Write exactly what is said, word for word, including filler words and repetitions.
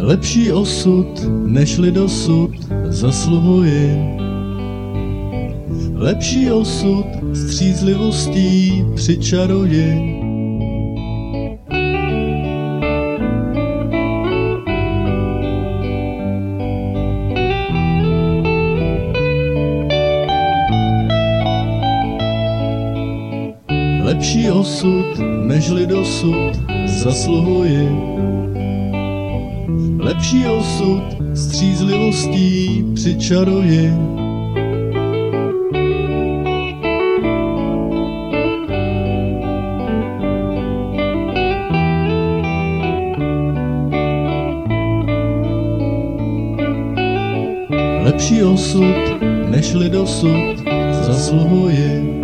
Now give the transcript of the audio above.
Lepší osud, nežli dosud zasluhuji. Lepší osud střízlivostí přičaruji. Lepší osud, nežli dosud zasluhuji. Lepší osud střízlivostí přičaruji. Lepší osud, nežli dosud zasluhuji.